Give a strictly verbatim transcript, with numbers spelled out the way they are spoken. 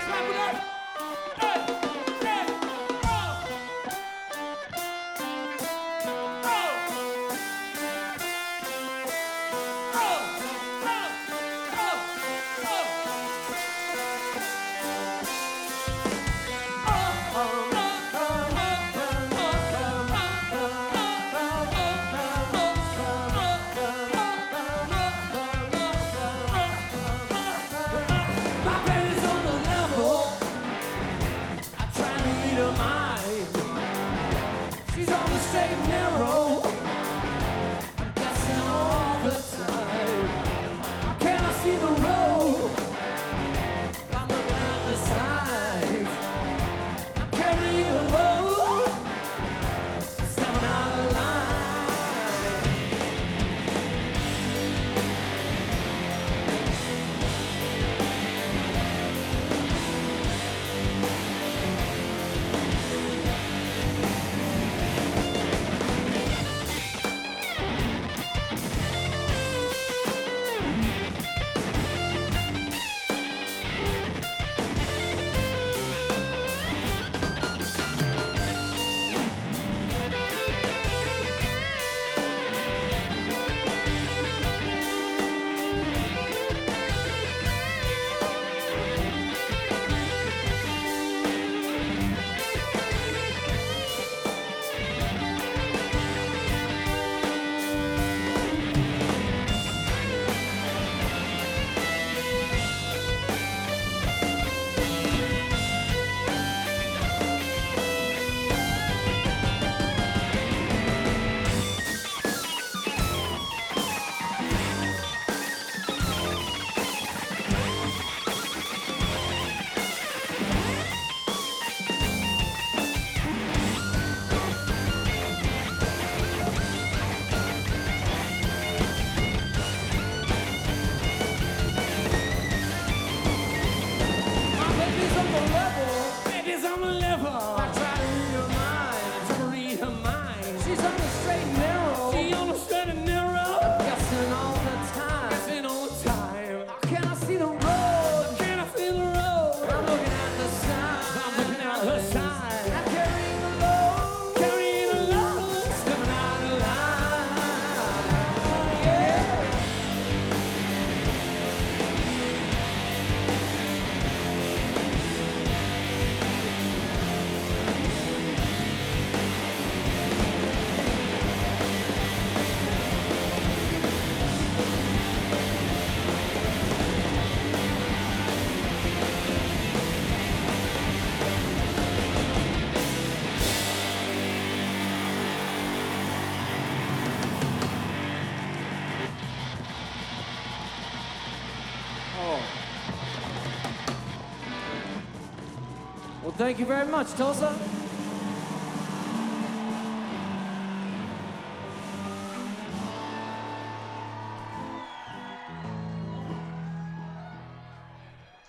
Clap it up. Hey, hey, oh. Oh. Oh, oh, she's on the straight and narrow. I'm guessing all the time. Can I see the road? I'm looking at the signs. I'm carrying a load. Stepping out of line. Baby's on the level. I try to read her mind. Try to read her mind. She's on the straight and narrow. She on the straight and narrow. I'm guessing all the time. Guessing all the time. Can I see the road? Can I see the road? I'm looking at the sign. I'm looking at the sign. I'm carrying the load. Carrying the load. Stepping out of line. Yeah. Well, thank you very much, Tulsa.